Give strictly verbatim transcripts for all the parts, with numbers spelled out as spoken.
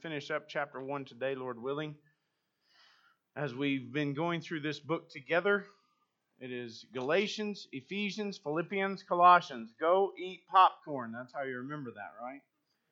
Finish up chapter one today, Lord willing. As we've been going through this book together, it is Galatians, Ephesians, Philippians, Colossians. Go eat popcorn. That's how you remember that, right?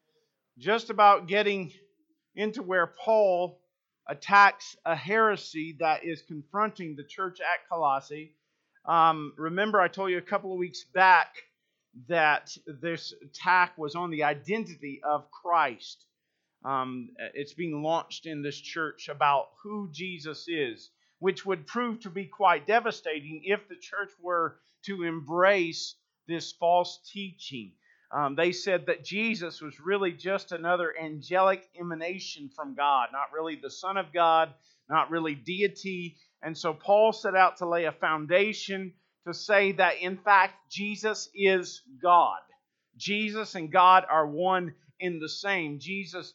Just about getting into where Paul attacks a heresy that is confronting the church at Colossae. Um, remember, I told you a couple of weeks back that this attack was on the identity of Christ. Um, it's being launched in this church about who Jesus is, which would prove to be quite devastating if the church were to embrace this false teaching. Um, they said that Jesus was really just another angelic emanation from God, not really the Son of God, not really deity. And so Paul set out to lay a foundation to say that, in fact, Jesus is God. Jesus and God are one in the same. Jesus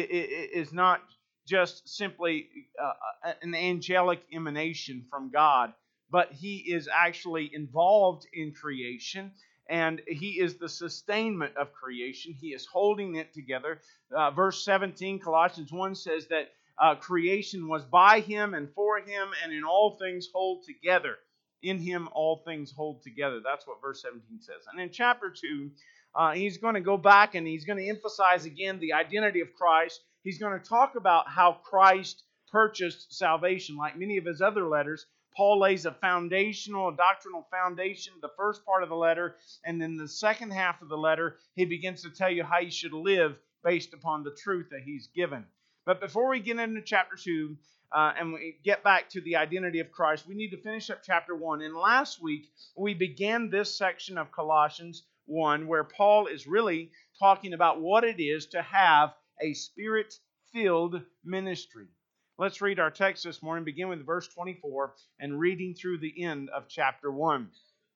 is not just simply uh, an angelic emanation from God, but He is actually involved in creation, and He is the sustainment of creation. He is holding it together. Uh, verse seventeen, Colossians one says that uh, creation was by Him and for Him, and in all things hold together. In Him all things hold together. That's what verse seventeen says. And in chapter two, Uh, he's going to go back and he's going to emphasize again the identity of Christ. He's going to talk about how Christ purchased salvation. Like many of his other letters, Paul lays a foundational, a doctrinal foundation, the first part of the letter, and then the second half of the letter, he begins to tell you how you should live based upon the truth that he's given. But before we get into chapter two, uh, and we get back to the identity of Christ, we need to finish up chapter one. And last week, we began this section of Colossians one, where Paul is really talking about what it is to have a Spirit-filled ministry. Let's read our text this morning, begin with verse twenty-four, and reading through the end of chapter one.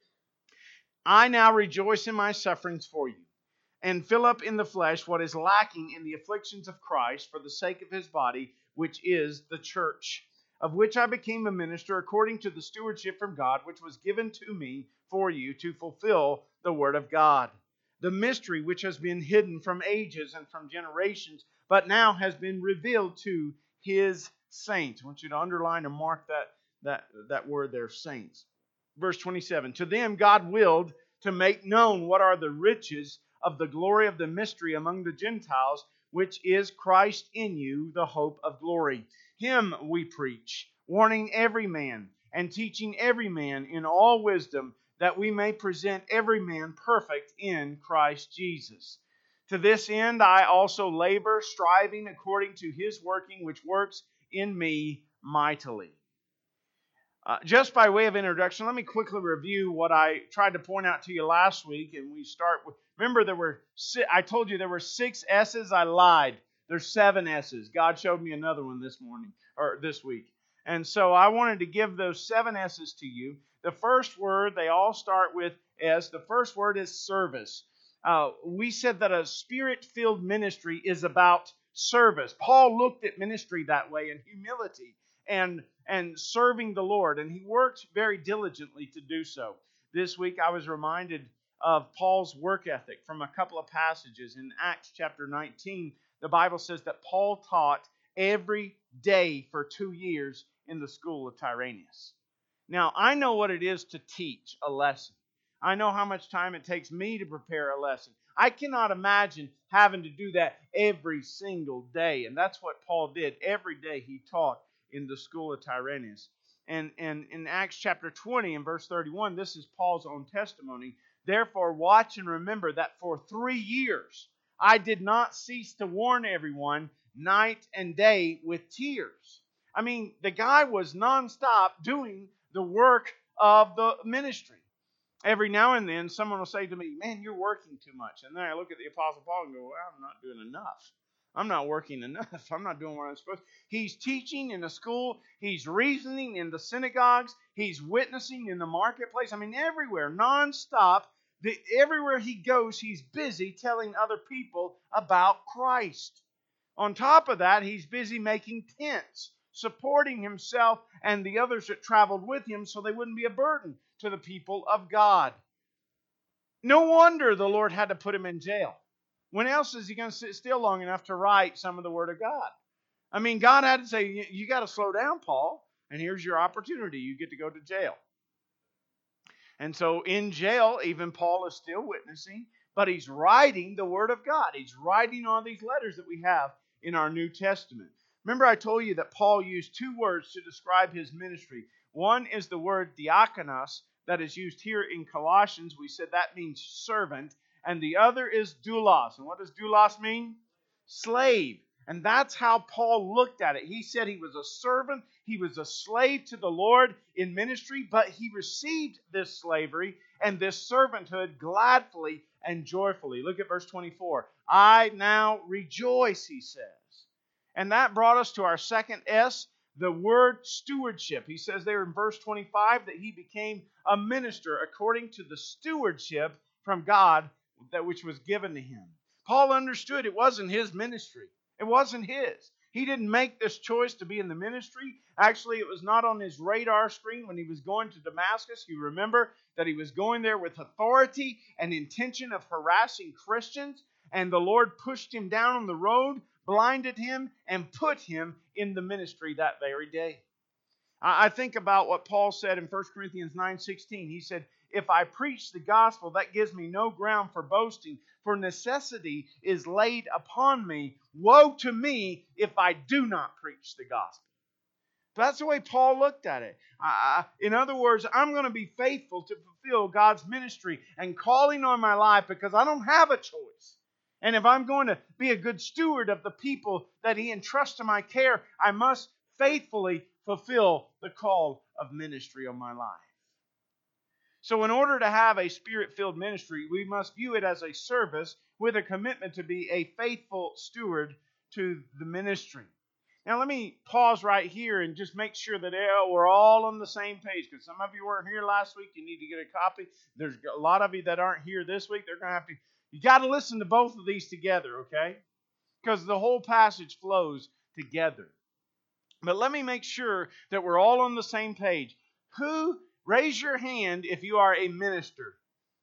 I now rejoice in my sufferings for you, and fill up in the flesh what is lacking in the afflictions of Christ for the sake of His body, which is the church, of which I became a minister according to the stewardship from God, which was given to me for you to fulfill the word of God. The mystery which has been hidden from ages and from generations, but now has been revealed to His saints. I want you to underline and mark that, that, that word there, saints. Verse twenty-seven, to them God willed to make known what are the riches of the glory of the mystery among the Gentiles, which is Christ in you, the hope of glory. Him we preach, warning every man and teaching every man in all wisdom, that we may present every man perfect in Christ Jesus. To this end I also labor, striving according to His working, which works in me mightily. Uh, just by way of introduction, let me quickly review what I tried to point out to you last week. And we start with, remember there were, I told you there were six S's. I lied. There's seven S's. God showed me another one this morning, or this week. And so I wanted to give those seven S's to you. The first word, they all start with S. The first word is service. Uh, we said that a Spirit-filled ministry is about service. Paul looked at ministry that way, in humility and, and serving the Lord. And he worked very diligently to do so. This week I was reminded of Paul's work ethic from a couple of passages. In Acts chapter nineteen, the Bible says that Paul taught every day for two years in the school of Tyrannus. Now, I know what it is to teach a lesson. I know how much time it takes me to prepare a lesson. I cannot imagine having to do that every single day. And that's what Paul did. Every day he taught in the school of Tyrannus. And, and in Acts chapter twenty and verse thirty-one, this is Paul's own testimony. Therefore, watch and remember that for three years I did not cease to warn everyone night and day with tears. I mean, the guy was nonstop doing the work of the ministry. Every now and then, someone will say to me, man, you're working too much. And then I look at the Apostle Paul and go, well, I'm not doing enough. I'm not working enough. I'm not doing what I'm supposed to. He's teaching in the school. He's reasoning in the synagogues. He's witnessing in the marketplace. I mean, everywhere, nonstop. The, everywhere he goes, he's busy telling other people about Christ. On top of that, he's busy making tents, supporting himself and the others that traveled with him so they wouldn't be a burden to the people of God. No wonder the Lord had to put him in jail. When else is he going to sit still long enough to write some of the Word of God? I mean, God had to say, you, you got to slow down, Paul, and here's your opportunity. You get to go to jail. And so in jail, even Paul is still witnessing, but he's writing the Word of God. He's writing all these letters that we have in our New Testament. Remember I told you that Paul used two words to describe his ministry. One is the word diakonos that is used here in Colossians. We said that means servant. And the other is doulos. And what does doulos mean? Slave. And that's how Paul looked at it. He said he was a servant. He was a slave to the Lord in ministry, but he received this slavery and this servanthood gladly and joyfully. Look at verse twenty-four. I now rejoice, he says. And that brought us to our second S, the word stewardship. He says there in verse twenty-five that he became a minister according to the stewardship from God that which was given to him. Paul understood it wasn't his ministry. It wasn't his. He didn't make this choice to be in the ministry. Actually, it was not on his radar screen when he was going to Damascus. You remember that he was going there with authority and intention of harassing Christians. And the Lord pushed him down on the road, blinded him, and put him in the ministry that very day. I think about what Paul said in First Corinthians nine sixteen. He said, if I preach the gospel, that gives me no ground for boasting, for necessity is laid upon me. Woe to me if I do not preach the gospel. That's the way Paul looked at it. Uh, in other words, I'm going to be faithful to fulfill God's ministry and calling on my life because I don't have a choice. And if I'm going to be a good steward of the people that He entrusts to my care, I must faithfully fulfill the call of ministry on my life. So in order to have a Spirit-filled ministry, we must view it as a service with a commitment to be a faithful steward to the ministry. Now let me pause right here and just make sure that we're all on the same page, because some of you weren't here last week. You need to get a copy. There's a lot of you that aren't here this week. They're going to have to, you got to listen to both of these together, okay? Because the whole passage flows together. But let me make sure that we're all on the same page. Who, raise your hand if you are a minister.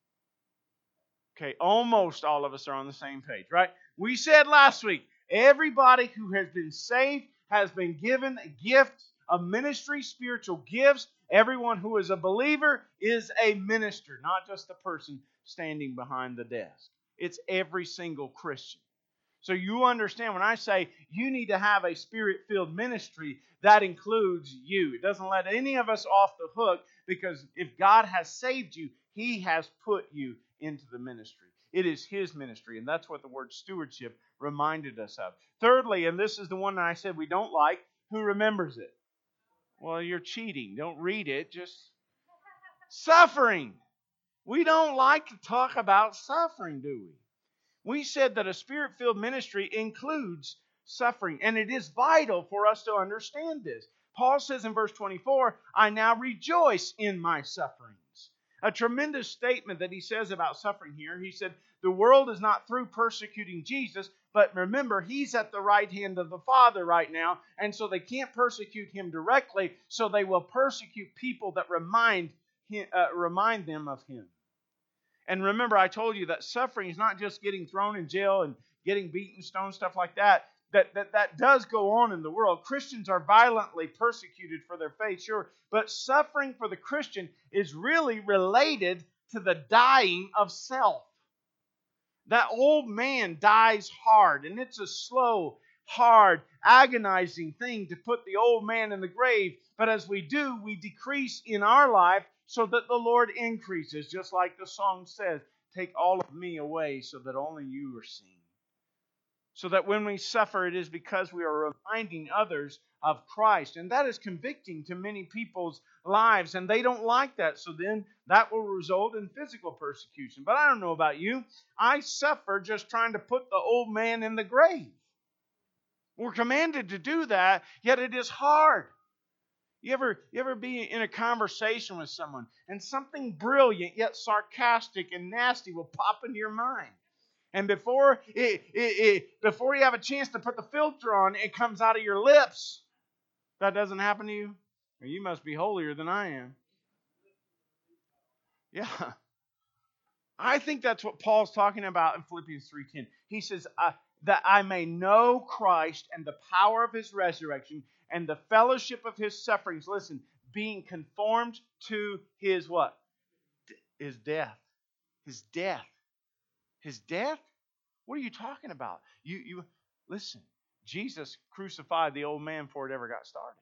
Okay, almost all of us are on the same page, right? We said last week, everybody who has been saved has been given a gift of ministry, spiritual gifts. Everyone who is a believer is a minister, not just the person standing behind the desk. It's every single Christian. So you understand when I say you need to have a Spirit-filled ministry, that includes you. It doesn't let any of us off the hook, because if God has saved you, He has put you into the ministry. It is His ministry, and that's what the word stewardship reminded us of. Thirdly, and this is the one that I said we don't like, who remembers it? Well, you're cheating. Don't read it. Just suffering. We don't like to talk about suffering, do we? We said that a Spirit-filled ministry includes suffering, and it is vital for us to understand this. Paul says in verse twenty-four, I now rejoice in my sufferings. A tremendous statement that he says about suffering here. He said, the world is not through persecuting Jesus, but remember, He's at the right hand of the Father right now, and so they can't persecute Him directly, so they will persecute people that remind, him, uh, remind them of Him. And remember, I told you that suffering is not just getting thrown in jail and getting beaten, stoned, stuff like that. That, that. that does go on in the world. Christians are violently persecuted for their faith, sure. But suffering for the Christian is really related to the dying of self. That old man dies hard, and it's a slow, hard, agonizing thing to put the old man in the grave. But as we do, we decrease in our life so that the Lord increases, just like the song says, take all of me away so that only you are seen. So that when we suffer, it is because we are reminding others of Christ. And that is convicting to many people's lives, and they don't like that. So then that will result in physical persecution. But I don't know about you. I suffer just trying to put the old man in the grave. We're commanded to do that, yet it is hard. You ever, you ever be in a conversation with someone and something brilliant yet sarcastic and nasty will pop into your mind? And before it, it, it, before you have a chance to put the filter on, it comes out of your lips. That doesn't happen to you? Well, you must be holier than I am. Yeah. I think that's what Paul's talking about in Philippians three ten. He says, uh, that I may know Christ and the power of His resurrection and the fellowship of His sufferings. Listen, being conformed to His what? His death. His death. His death? What are you talking about? You, you listen, Jesus crucified the old man before it ever got started.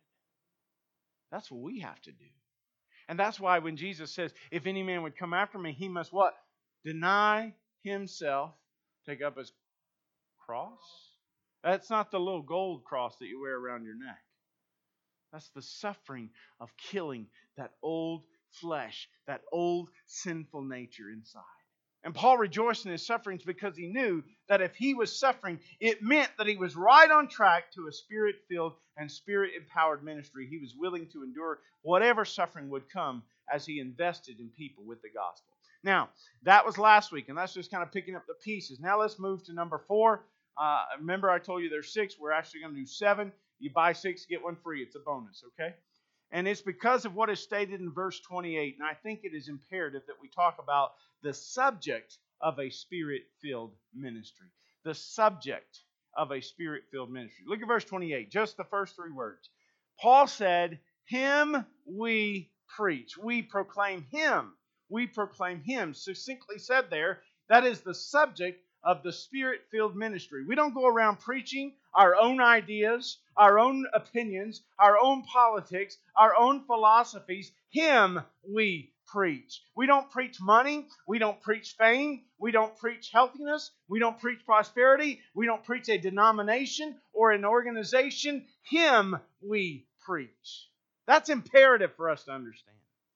That's what we have to do. And that's why when Jesus says, if any man would come after me, he must what? Deny himself, take up his cross. That's not the little gold cross that you wear around your neck. That's the suffering of killing that old flesh, that old sinful nature inside. And Paul rejoiced in his sufferings because he knew that if he was suffering, it meant that he was right on track to a Spirit-filled and Spirit-empowered ministry. He was willing to endure whatever suffering would come as he invested in people with the gospel. Now, that was last week, and that's just kind of picking up the pieces. Now let's move to number four. Uh, remember I told you there's six. We're actually going to do seven. You buy six, get one free. It's a bonus, okay? And it's because of what is stated in verse twenty-eight. And I think it is imperative that we talk about the subject of a Spirit-filled ministry. The subject of a Spirit-filled ministry. Look at verse twenty-eight, just the first three words. Paul said, Him we preach. We proclaim Him. We proclaim Him. Succinctly said there, that is the subject of the Spirit-filled ministry. We don't go around preaching our own ideas, our own opinions, our own politics, our own philosophies. Him we preach. We don't preach money. We don't preach fame. We don't preach healthiness. We don't preach prosperity. We don't preach a denomination or an organization. Him we preach. That's imperative for us to understand.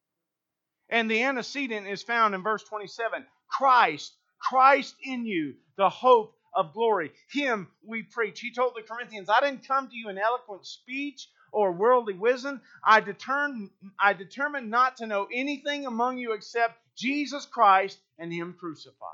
And the antecedent is found in verse twenty-seven. Christ, Christ in you, the hope of glory. Him we preach. He told the Corinthians, I didn't come to you in eloquent speech or worldly wisdom. I determined, I determined not to know anything among you except Jesus Christ and Him crucified.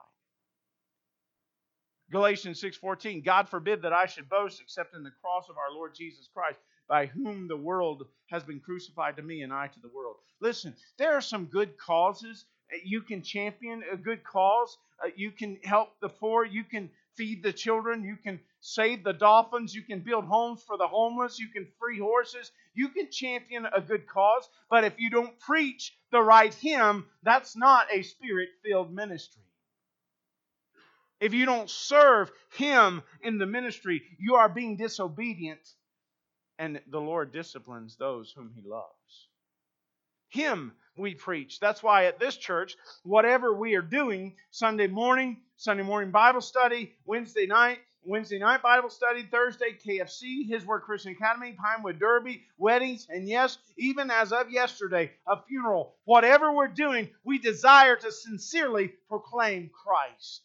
Galatians six fourteen, God forbid that I should boast except in the cross of our Lord Jesus Christ, by whom the world has been crucified to me and I to the world. Listen, there are some good causes. You can champion a good cause. Uh, you can help the poor. You can feed the children. You can save the dolphins. You can build homes for the homeless. You can free horses. You can champion a good cause. But if you don't preach the right hymn, that's not a Spirit-filled ministry. If you don't serve Him in the ministry, you are being disobedient. And the Lord disciplines those whom He loves. Him we preach. That's why at this church, whatever we are doing, Sunday morning, Sunday morning Bible study, Wednesday night, Wednesday night Bible study, Thursday K F C, His Word Christian Academy, Pinewood Derby, weddings, and yes, even as of yesterday, a funeral. Whatever we're doing, we desire to sincerely proclaim Christ.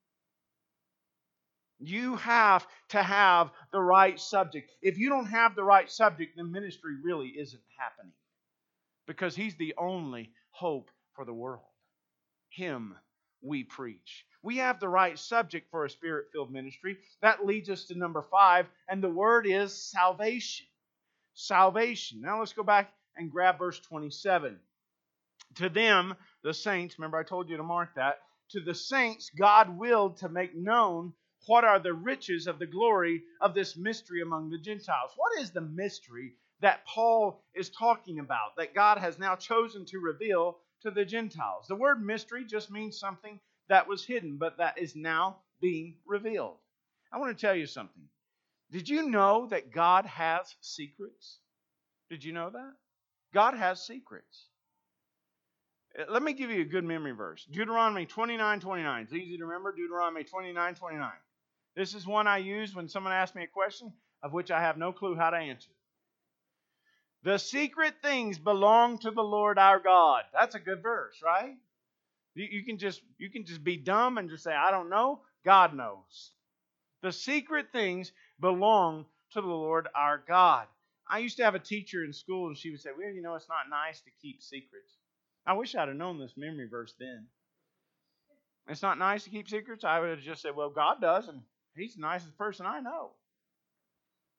You have to have the right subject. If you don't have the right subject, then ministry really isn't happening. Because He's the only hope for the world. Him we preach. We have the right subject for a Spirit-filled ministry. That leads us to number five, and the word is salvation. Salvation. Now let's go back and grab verse twenty-seven. To them, the saints, remember I told you to mark that, to the saints God willed to make known what are the riches of the glory of this mystery among the Gentiles. What is the mystery that Paul is talking about, that God has now chosen to reveal to the Gentiles? The word mystery just means something that was hidden, but that is now being revealed. I want to tell you something. Did you know that God has secrets? Did you know that? God has secrets. Let me give you a good memory verse. Deuteronomy twenty-nine twenty-nine. It's easy to remember. Deuteronomy twenty-nine twenty-nine. This is one I use when someone asks me a question of which I have no clue how to answer. The secret things belong to the Lord our God. That's a good verse, right? You, you can just you can just be dumb and just say, I don't know. God knows. The secret things belong to the Lord our God. I used to have a teacher in school, and she would say, well, you know, it's not nice to keep secrets. I wish I'd have known this memory verse then. It's not nice to keep secrets. I would have just said, well, God does, and He's the nicest person I know.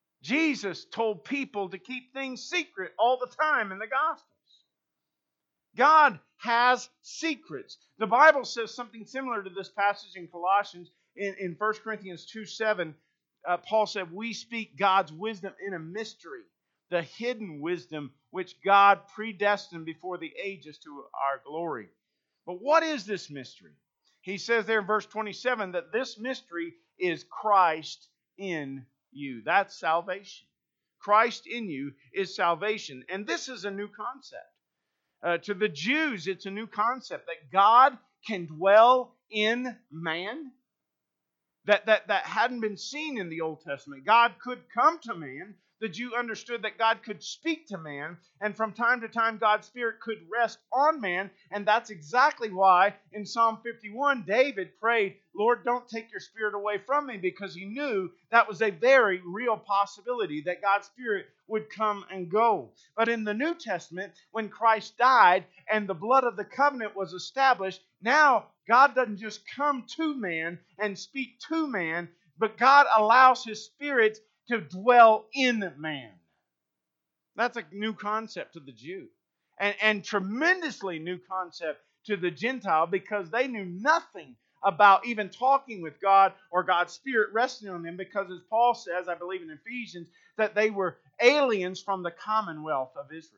Jesus told people to keep things secret all the time in the Gospels. God has secrets. The Bible says something similar to this passage in Colossians. In, in First Corinthians two seven, uh, Paul said, we speak God's wisdom in a mystery, the hidden wisdom which God predestined before the ages to our glory. But what is this mystery? He says there in verse twenty-seven that this mystery is Christ in you. That's salvation. Christ in you is salvation. And this is a new concept. Uh, to the Jews, it's a new concept that God can dwell in man. That, that, that hadn't been seen in the Old Testament. God could come to man. The Jew understood that God could speak to man, and from time to time God's Spirit could rest on man, and that's exactly why in Psalm fifty-one David prayed, Lord, don't take your Spirit away from me, because he knew that was a very real possibility that God's Spirit would come and go. But in the New Testament, when Christ died and the blood of the covenant was established, now God doesn't just come to man and speak to man, but God allows His Spirit to dwell in man. That's a new concept to the Jew. And, and tremendously new concept to the Gentile, because they knew nothing about even talking with God or God's Spirit resting on them, because as Paul says, I believe in Ephesians, that they were aliens from the commonwealth of Israel.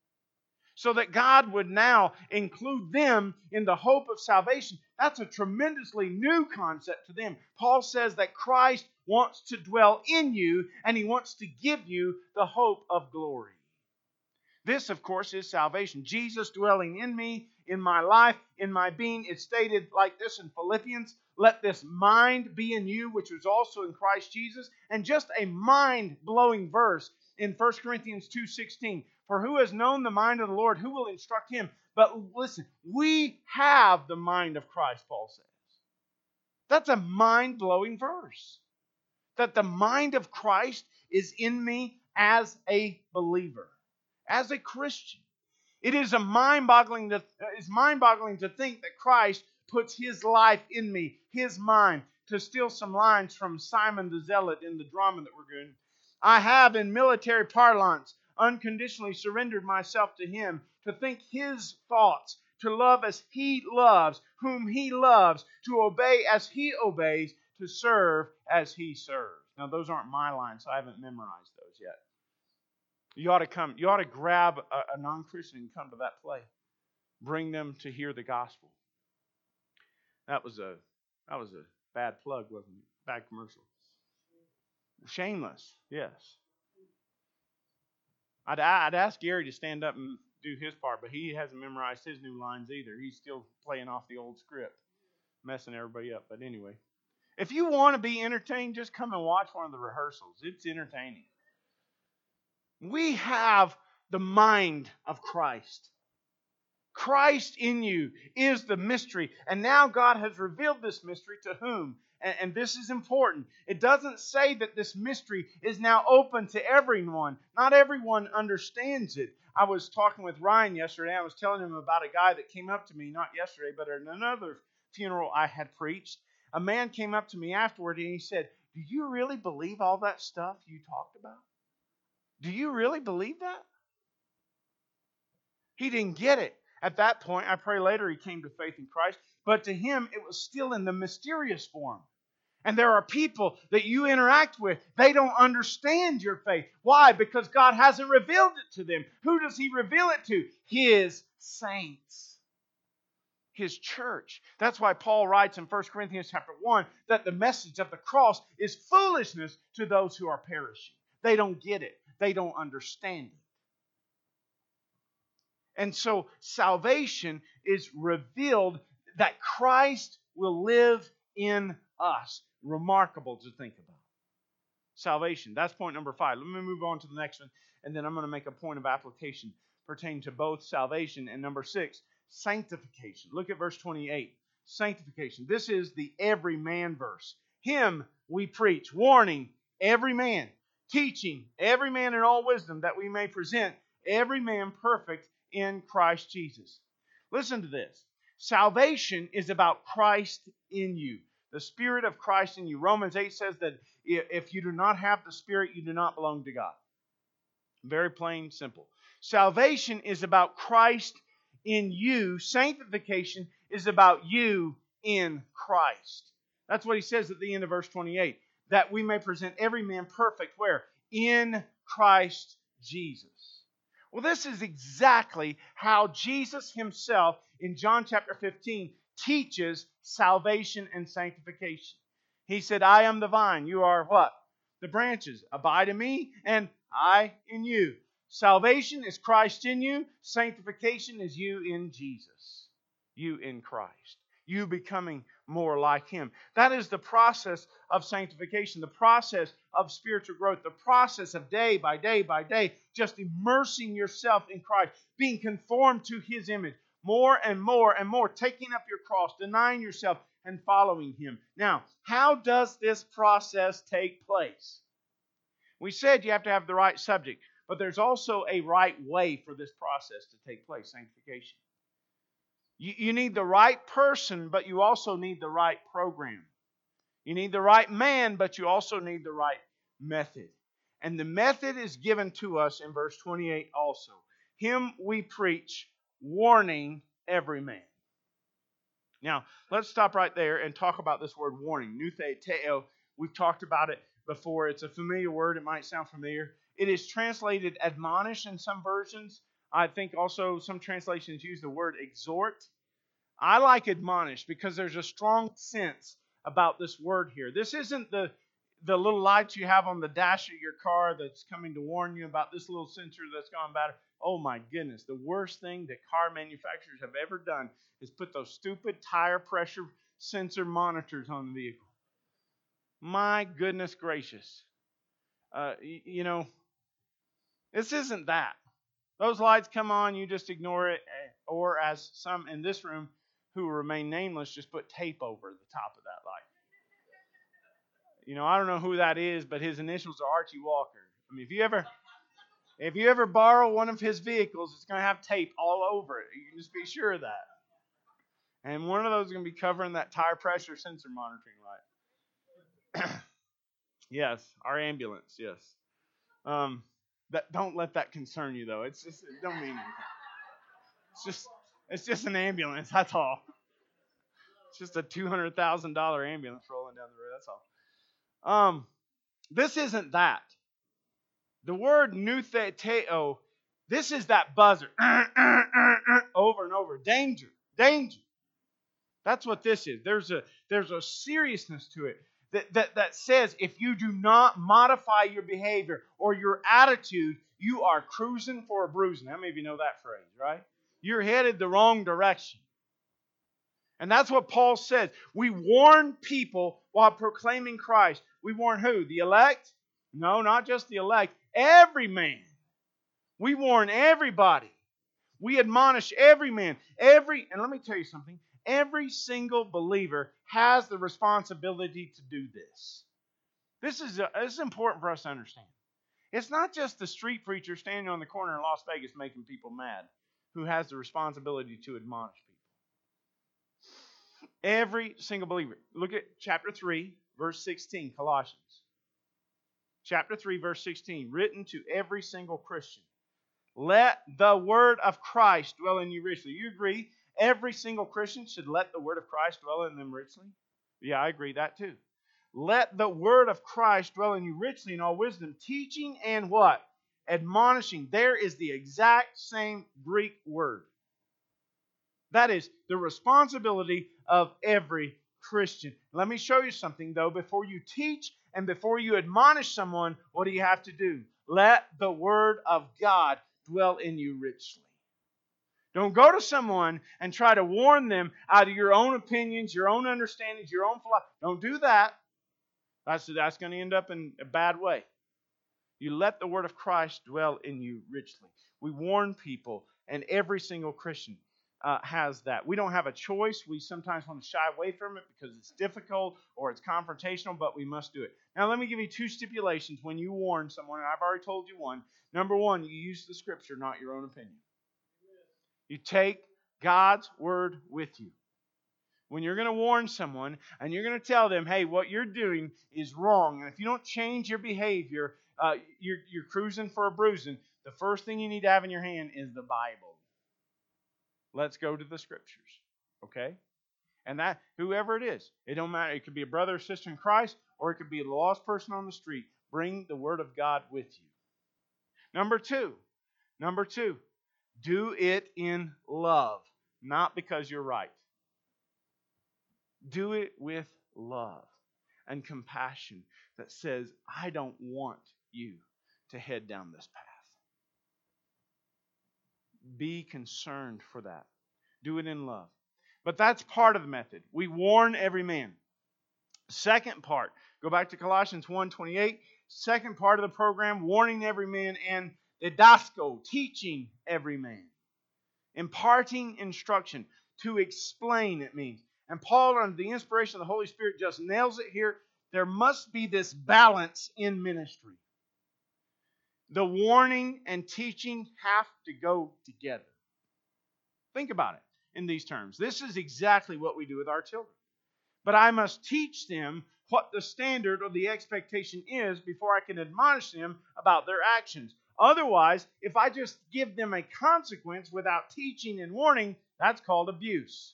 So that God would now include them in the hope of salvation. That's a tremendously new concept to them. Paul says that Christ wants to dwell in you, and He wants to give you the hope of glory. This, of course, is salvation. Jesus dwelling in me, in my life, in my being. It's stated like this in Philippians, let this mind be in you, which was also in Christ Jesus. And just a mind-blowing verse in First Corinthians two sixteen. For who has known the mind of the Lord? Who will instruct him? But listen, we have the mind of Christ, Paul says. That's a mind-blowing verse. That the mind of Christ is in me as a believer, as a Christian. It is a mind-boggling to, it's mind-boggling to think that Christ puts His life in me, His mind. To steal some lines from Simon the Zealot in the drama that we're doing. I have, in military parlance, unconditionally surrendered myself to Him, to think His thoughts, to love as He loves, whom He loves, to obey as He obeys, to serve as He serves. Now, those aren't my lines, so I haven't memorized those yet. You ought to come, you ought to grab a, a non-Christian and come to that play. Bring them to hear the gospel. That was a that was a bad plug, wasn't it? Bad commercial. Shameless, yes. I'd, I'd ask Gary to stand up and do his part, but he hasn't memorized his new lines either. He's still playing off the old script, messing everybody up. But anyway, if you want to be entertained, just come and watch one of the rehearsals. It's entertaining. We have the mind of Christ. Christ in you is the mystery. And now God has revealed this mystery to whom? And, and this is important. It doesn't say that this mystery is now open to everyone. Not everyone understands it. I was talking with Ryan yesterday. I was telling him about a guy that came up to me, not yesterday, but at another funeral I had preached. A man came up to me afterward and he said, do you really believe all that stuff you talked about? Do you really believe that? He didn't get it. At that point, I pray later he came to faith in Christ, but to him it was still in the mysterious form. And there are people that you interact with, they don't understand your faith. Why? Because God hasn't revealed it to them. Who does He reveal it to? His saints. His church. That's why Paul writes in First Corinthians chapter one that the message of the cross is foolishness to those who are perishing. They don't get it. They don't understand it. And so salvation is revealed that Christ will live in us. Remarkable to think about. Salvation. That's point number five. Let me move on to the next one, and then I'm going to make a point of application pertaining to both salvation and number six, sanctification. Look at verse twenty-eight. Sanctification. This is the every man verse. Him we preach, warning every man, teaching every man in all wisdom, that we may present every man perfect in Christ Jesus. Listen to this. Salvation is about Christ in you. The Spirit of Christ in you. Romans eight says that if you do not have the Spirit, you do not belong to God. Very plain, simple. Salvation is about Christ in you. Sanctification is about you in Christ. That's what he says at the end of verse twenty-eight. That we may present every man perfect. Where? In Christ Jesus. Well, this is exactly how Jesus himself in John chapter fifteen teaches salvation and sanctification. He said, I am the vine. You are what? The branches. Abide in me and I in you. Salvation is Christ in you. Sanctification is you in Jesus. You in Christ. You becoming more like Him. That is the process of sanctification, the process of spiritual growth, the process of day by day by day, just immersing yourself in Christ, being conformed to His image, more and more and more, taking up your cross, denying yourself, and following Him. Now, how does this process take place? We said you have to have the right subject, but there's also a right way for this process to take place, sanctification. You, you need the right person, but you also need the right program. You need the right man, but you also need the right method. And the method is given to us in verse twenty-eight also. Him we preach, warning every man. Now, let's stop right there and talk about this word warning. Nutheteo. We've talked about it before. It's a familiar word. It might sound familiar. It is translated admonish in some versions. I think also some translations use the word exhort. I like admonish because there's a strong sense about this word here. This isn't the, the little lights you have on the dash of your car that's coming to warn you about this little sensor that's gone bad. Oh my goodness, the worst thing that car manufacturers have ever done is put those stupid tire pressure sensor monitors on the vehicle. My goodness gracious. Uh, you, you know, this isn't that. Those lights come on, you just ignore it, or as some in this room who remain nameless, just put tape over the top of that light. You know, I don't know who that is, but his initials are Archie Walker. I mean, if you ever, if you ever borrow one of his vehicles, it's going to have tape all over it. You can just be sure of that. And one of those is going to be covering that tire pressure sensor monitoring light. Yes, our ambulance. Yes. Um, that don't let that concern you though. It's just it don't mean anything. It's just it's just an ambulance. That's all. It's just a two hundred thousand dollar ambulance rolling down the road. That's all. Um, this isn't that. The word nutheteo. This is that buzzer over and over. Danger, danger. That's what this is. There's a there's a seriousness to it. That, that, that says if you do not modify your behavior or your attitude, you are cruising for a bruising. How many of you know that phrase, right? You're headed the wrong direction. And that's what Paul says. We warn people while proclaiming Christ. We warn who? The elect? No, not just the elect. Every man. We warn everybody. We admonish every man. Every, and let me tell you something. Every single believer has the responsibility to do this. This is, a, this is important for us to understand. It's not just the street preacher standing on the corner in Las Vegas making people mad who has the responsibility to admonish people. Every single believer. Look at chapter three, verse sixteen, Colossians. Chapter three, verse sixteen, written to every single Christian. Let the word of Christ dwell in you richly. You agree? Every single Christian should let the word of Christ dwell in them richly? Yeah, I agree that too. Let the word of Christ dwell in you richly in all wisdom, teaching and what? Admonishing. There is the exact same Greek word. That is the responsibility of every Christian. Let me show you something though. Before you teach and before you admonish someone, what do you have to do? Let the word of God dwell in you richly. Don't go to someone and try to warn them out of your own opinions, your own understandings, your own philosophy. Don't do that. That's, that's going to end up in a bad way. You let the word of Christ dwell in you richly. We warn people, and every single Christian uh, has that. We don't have a choice. We sometimes want to shy away from it because it's difficult or it's confrontational, but we must do it. Now, let me give you two stipulations when you warn someone, and I've already told you one. Number one, you use the Scripture, not your own opinion. You take God's word with you. When you're going to warn someone and you're going to tell them, hey, what you're doing is wrong, and if you don't change your behavior, uh, you're, you're cruising for a bruising, the first thing you need to have in your hand is the Bible. Let's go to the Scriptures. Okay? And that, whoever it is, it don't matter. It could be a brother or sister in Christ, or it could be a lost person on the street. Bring the Word of God with you. Number two, number two, do it in love, not because you're right. Do it with love and compassion that says, I don't want you to head down this path. Be concerned for that. Do it in love. But that's part of the method. We warn every man. Second part, go back to Colossians one twenty-eight. Second part of the program, warning every man, and didasko, teaching every man. Imparting instruction. To explain, it means. And Paul, under the inspiration of the Holy Spirit, just nails it here. There must be this balance in ministry. The warning and teaching have to go together. Think about it in these terms. This is exactly what we do with our children. But I must teach them what the standard or the expectation is before I can admonish them about their actions. Otherwise, if I just give them a consequence without teaching and warning, that's called abuse.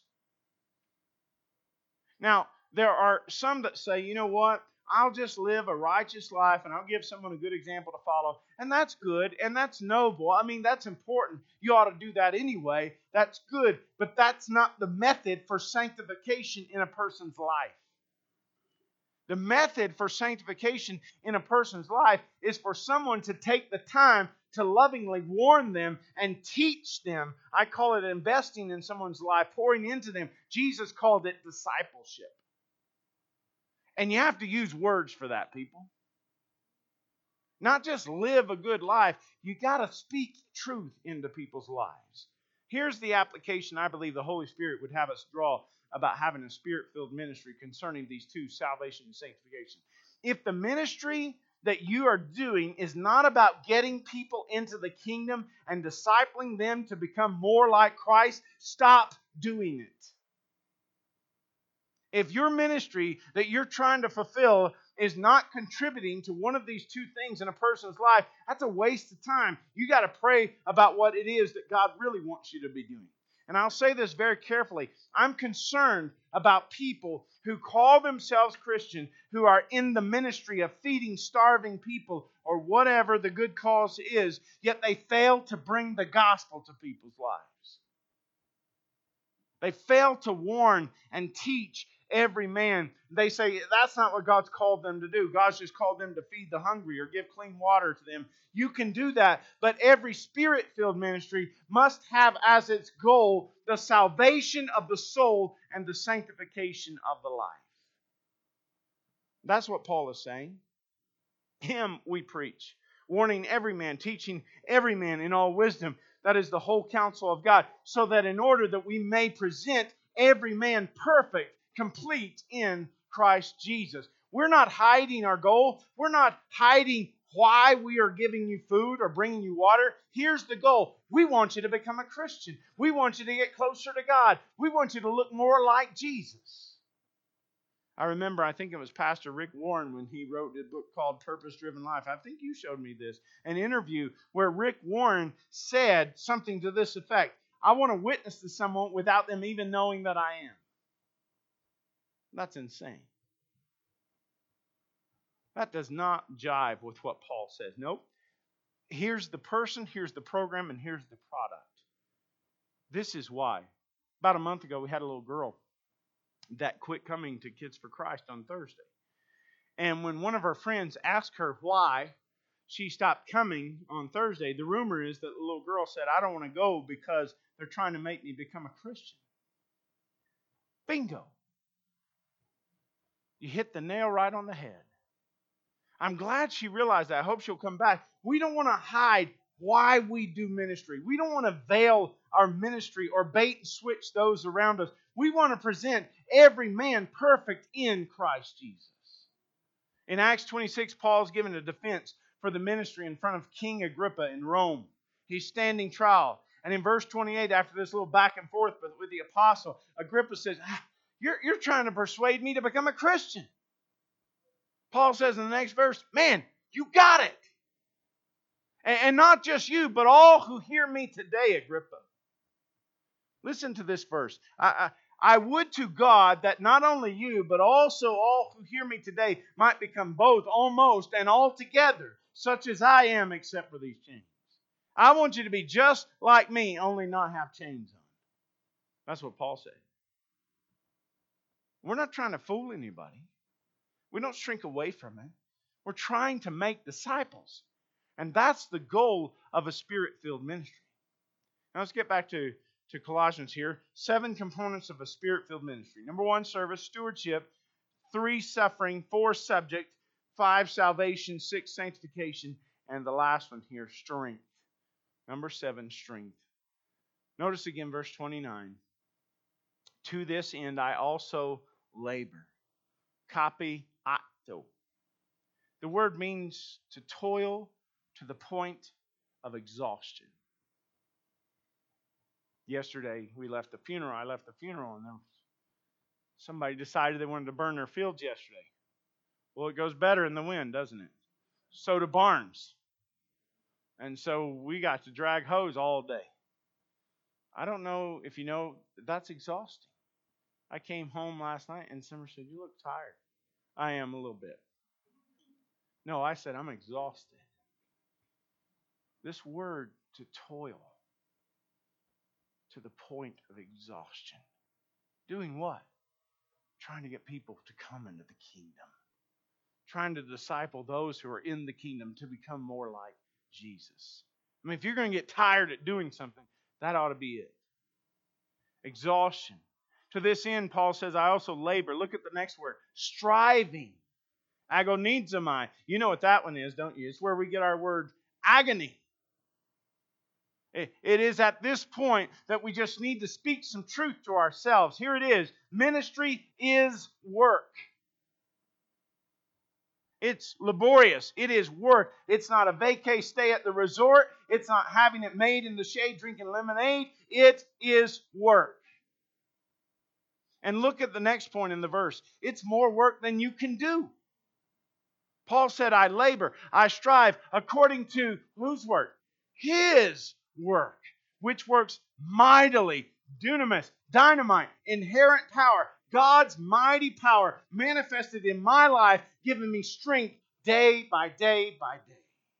Now, there are some that say, you know what? I'll just live a righteous life and I'll give someone a good example to follow. And that's good and that's noble. I mean, that's important. You ought to do that anyway. That's good. But that's not the method for sanctification in a person's life. The method for sanctification in a person's life is for someone to take the time to lovingly warn them and teach them. I call it investing in someone's life, pouring into them. Jesus called it discipleship. And you have to use words for that, people. Not just live a good life. You got to speak truth into people's lives. Here's the application I believe the Holy Spirit would have us draw about having a Spirit-filled ministry concerning these two, salvation and sanctification. If the ministry that you are doing is not about getting people into the kingdom and discipling them to become more like Christ, stop doing it. If your ministry that you're trying to fulfill is not contributing to one of these two things in a person's life, that's a waste of time. You got to pray about what it is that God really wants you to be doing. And I'll say this very carefully. I'm concerned about people who call themselves Christian, who are in the ministry of feeding starving people or whatever the good cause is, yet they fail to bring the gospel to people's lives. They fail to warn and teach every man. They say that's not what God's called them to do. God's just called them to feed the hungry or give clean water to them. You can do that, but every Spirit-filled ministry must have as its goal the salvation of the soul and the sanctification of the life. That's what Paul is saying. Him we preach, warning every man, teaching every man in all wisdom. That is the whole counsel of God, so that in order that we may present every man perfect, complete in Christ Jesus. We're not hiding our goal. We're not hiding why we are giving you food or bringing you water. Here's the goal. We want you to become a Christian. We want you to get closer to God. We want you to look more like Jesus. I remember, I think it was Pastor Rick Warren when he wrote a book called Purpose Driven Life. I think you showed me this, an interview where Rick Warren said something to this effect. I want to witness to someone without them even knowing that I am. That's insane. That does not jive with what Paul says. Nope. Here's the person, here's the program, and here's the product. This is why. About a month ago, we had a little girl that quit coming to Kids for Christ on Thursday. And when one of our friends asked her why she stopped coming on Thursday, the rumor is that the little girl said, I don't want to go because they're trying to make me become a Christian. Bingo. You hit the nail right on the head. I'm glad she realized that. I hope she'll come back. We don't want to hide why we do ministry. We don't want to veil our ministry or bait and switch those around us. We want to present every man perfect in Christ Jesus. In Acts twenty-six, Paul's given a defense for the ministry in front of King Agrippa in Rome. He's standing trial. And in verse twenty-eight, after this little back and forth with the apostle, Agrippa says, ah, You're, you're trying to persuade me to become a Christian. Paul says in the next verse, man, you got it. And, and not just you, but all who hear me today, Agrippa. Listen to this verse. I, I, I would to God that not only you, but also all who hear me today might become both almost and altogether such as I am, except for these chains. I want you to be just like me, only not have chains on. That's what Paul said. We're not trying to fool anybody. We don't shrink away from it. We're trying to make disciples. And that's the goal of a Spirit-filled ministry. Now let's get back to, to Colossians here. Seven components of a Spirit-filled ministry. Number one, service, stewardship. Three, suffering. Four, subject. Five, salvation. Six, sanctification. And the last one here, strength. Number seven, strength. Notice again verse twenty-nine. To this end I also labor. Copy acto. The word means to toil to the point of exhaustion. Yesterday we left the funeral. I left the funeral and somebody decided they wanted to burn their fields yesterday. Well, it goes better in the wind, doesn't it? So do barns. And so we got to drag hose all day. I don't know if you know, that's exhausting. I came home last night and Summer said, "You look tired." I am a little bit. No, I said, I'm exhausted. This word to toil to the point of exhaustion. Doing what? Trying to get people to come into the kingdom. Trying to disciple those who are in the kingdom to become more like Jesus. I mean, if you're going to get tired at doing something, that ought to be it. Exhaustion. To this end, Paul says, I also labor. Look at the next word. Striving. Agonizomai. You know what that one is, don't you? It's where we get our word agony. It is at this point that we just need to speak some truth to ourselves. Here it is. Ministry is work. It's laborious. It is work. It's not a vacay stay at the resort. It's not having it made in the shade drinking lemonade. It is work. And look at the next point in the verse. It's more work than you can do. Paul said, I labor, I strive according to whose work? His work, which works mightily, dunamis, dynamite, inherent power, God's mighty power manifested in my life, giving me strength day by day by day.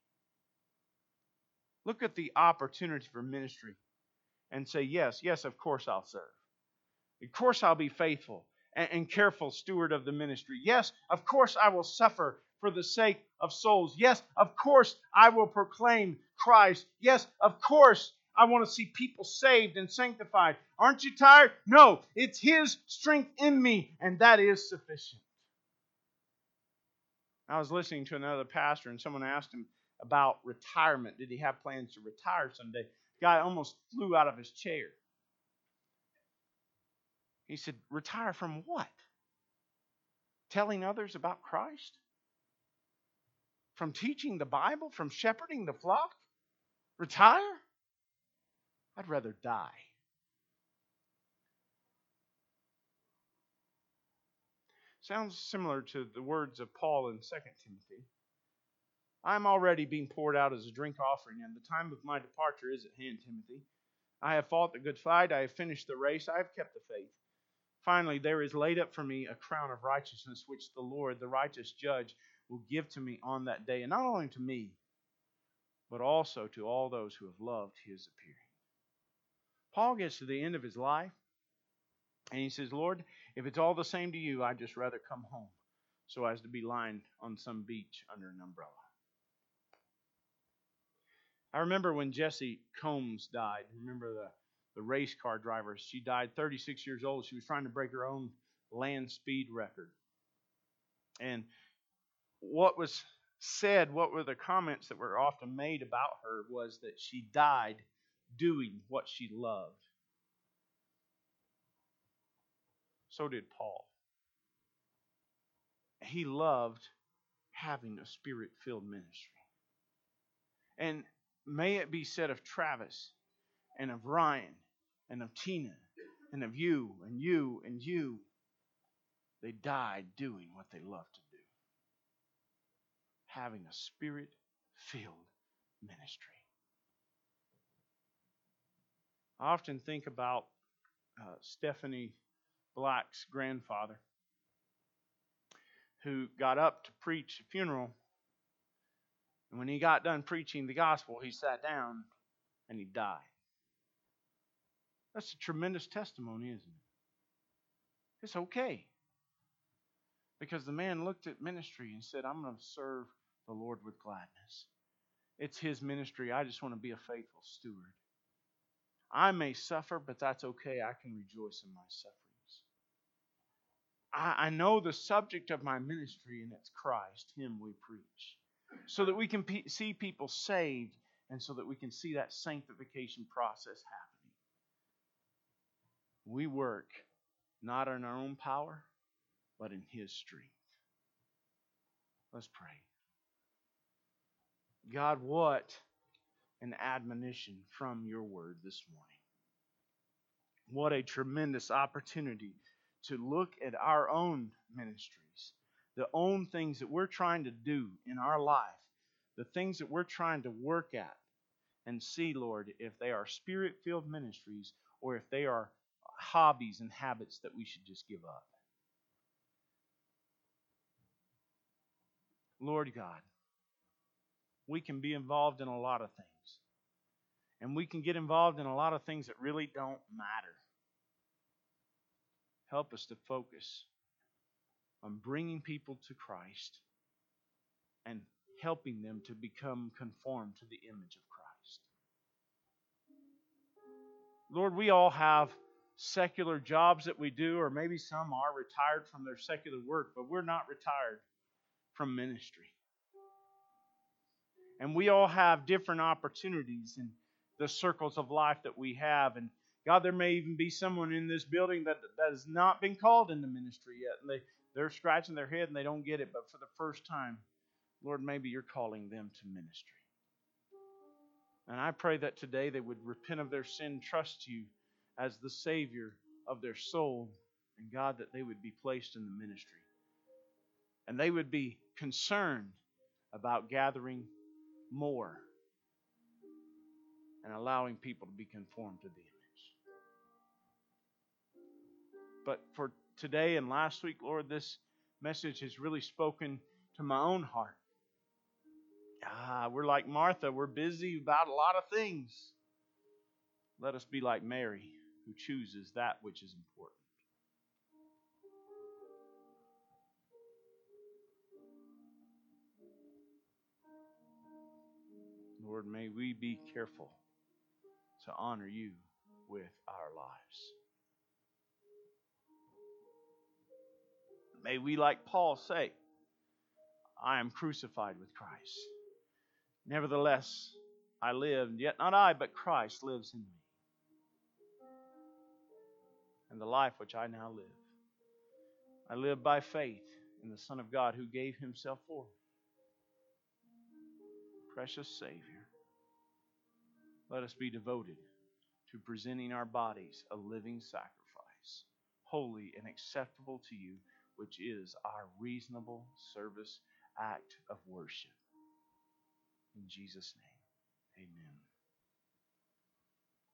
Look at the opportunity for ministry and say, yes, yes, of course I'll serve. Of course I'll be faithful and, and careful steward of the ministry. Yes, of course I will suffer for the sake of souls. Yes, of course I will proclaim Christ. Yes, of course I want to see people saved and sanctified. Aren't you tired? No, it's His strength in me, and that is sufficient. I was listening to another pastor, and someone asked him about retirement. Did he have plans to retire someday? The guy almost flew out of his chair. He said, retire from what? Telling others about Christ? From teaching the Bible? From shepherding the flock? Retire? I'd rather die. Sounds similar to the words of Paul in Second Timothy. I am already being poured out as a drink offering, and the time of my departure is at hand, Timothy. I have fought the good fight. I have finished the race. I have kept the faith. Finally, there is laid up for me a crown of righteousness, which the Lord, the righteous judge, will give to me on that day, and not only to me, but also to all those who have loved His appearing. Paul gets to the end of his life, and he says, Lord, if it's all the same to you, I'd just rather come home so as to be lying on some beach under an umbrella. I remember when Jessie Combs died. Remember the, the race car driver? She died thirty-six years old. She was trying to break her own land speed record. And what was said, what were the comments that were often made about her was that she died doing what she loved. So did Paul. He loved having a Spirit-filled ministry. And may it be said of Travis and of Ryan and of Tina and of you and you and you, they died doing what they loved to do. Having a Spirit-filled ministry. I often think about uh, Stephanie Black's grandfather, who got up to preach a funeral. And when he got done preaching the gospel, he sat down and he died. That's a tremendous testimony, isn't it? It's okay. Because the man looked at ministry and said, I'm going to serve the Lord with gladness. It's His ministry. I just want to be a faithful steward. I may suffer, but that's okay. I can rejoice in my sufferings. I, I know the subject of my ministry, and it's Christ. Him we preach. So that we can pe- see people saved, and so that we can see that sanctification process happening. We work not in our own power, but in His strength. Let's pray. God, what an admonition from your word this morning. What a tremendous opportunity to look at our own ministries, the own things that we're trying to do in our life, the things that we're trying to work at, and see, Lord, if they are spirit-filled ministries or if they are hobbies and habits that we should just give up. Lord God, we can be involved in a lot of things. And we can get involved in a lot of things that really don't matter. Help us to focus on bringing people to Christ and helping them to become conformed to the image of Christ. Lord, we all have secular jobs that we do, or maybe some are retired from their secular work, but we're not retired from ministry. And we all have different opportunities in the circles of life that we have. And God, there may even be someone in this building that, that has not been called into ministry yet. And they, they're scratching their head and they don't get it. But for the first time, Lord, maybe you're calling them to ministry. And I pray that today they would repent of their sin, trust you as the Savior of their soul. And God, that they would be placed in the ministry. And they would be concerned about gathering more and allowing people to be conformed to the image. But for today and last week, Lord, this message has really spoken to my own heart. Ah, we're like Martha. We're busy about a lot of things. Let us be like Mary, who chooses that which is important. Lord, may we be careful to honor you with our lives. May we, like Paul, say, I am crucified with Christ. Nevertheless, I live, yet not I, but Christ lives in me. And the life which I now live, I live by faith in the Son of God who gave Himself for me. Precious Savior, let us be devoted to presenting our bodies a living sacrifice, holy and acceptable to you, which is our reasonable service act of worship. In Jesus' name, amen.